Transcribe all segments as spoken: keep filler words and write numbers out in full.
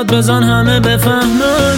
داد بزن همه بفهمن.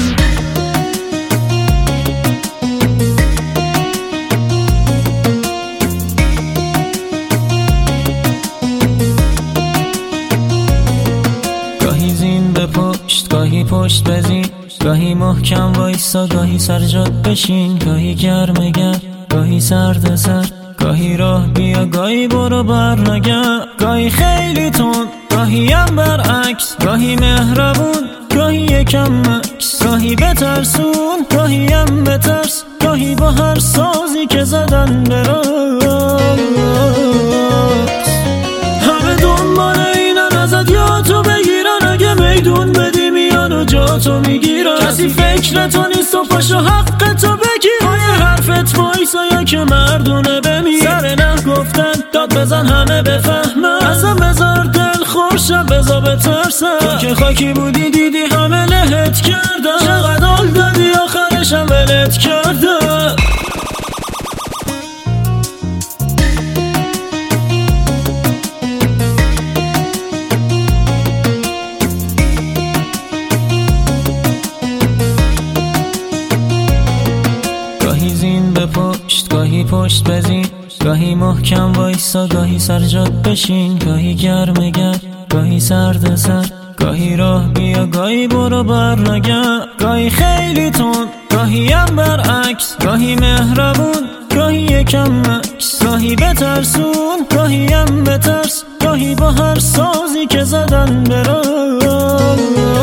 گاهی زین به پشت، گاهی پشت بزین، گاهی محکم وایسا، گاهی سر جات بشین، گاهی گرم گرم، گاهی سرد سرد، گاهی راه بیا، گاهی برو بر نگرد، گاهی خیلی تند، گاهی هم برعکس، گاهی مهربون، گاهی یکم مکس، گاهی بترسون، گاهی هم بترس، گاهی با هر سازی که زدن براس. همه دنبال اینن ازت یا تو بگیرن، اگه میدون بدی میان و جا تو میگیرن. کسی فکر تو نیست و پاشو حق تو بگیر، پای حرفت وایسا یا که مردونه بمیر. سر نه گفتن داد بزن همه بفهمن، اصلا بذار دل خورشم بذار بترسن. تو که خاکی بودی دیدی همه لهت کردن، چقدر حال دادی آخرشم ولت کردن. گاهی زین به پشت، گاهی پشت بزین، گاهی محکم وایسا، گاهی سر جات بشین، گاهی گرم گرم، گاهی سرد سرد، گاهی راه بیا، گاهی برو بر نگرد، گاهی خیلی تند، گاهی هم برعکس، گاهی مهربون، گاهی یکم مکس، گاهی بترسون، گاهی هم بترس، گاهی با هر سازی که زدن براس.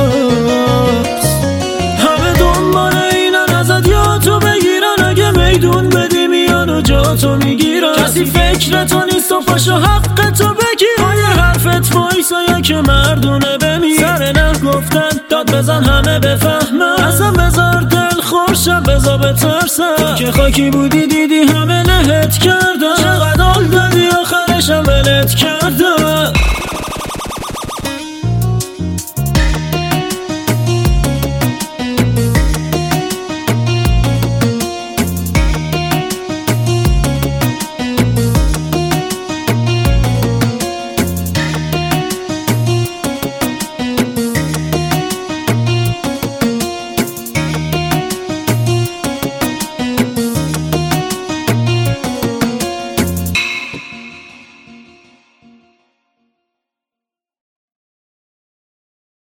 همه دنبال اینن ازت یا تو بگیرن، اگه میدون بدی میان و جا تو میگیرن. کسی فکر تو نیست و پاشو حق تو بگیر، پای حرفت وایسا یا که مردونه بمیر. سر نه گفتن داد بزن همه بفهمن، اصلا بذار دل خورشم بذار بترسن. تو که خاکی بودی دیدی همه لهت کردن، چقدر حال دادی آخرشم ولت کردن.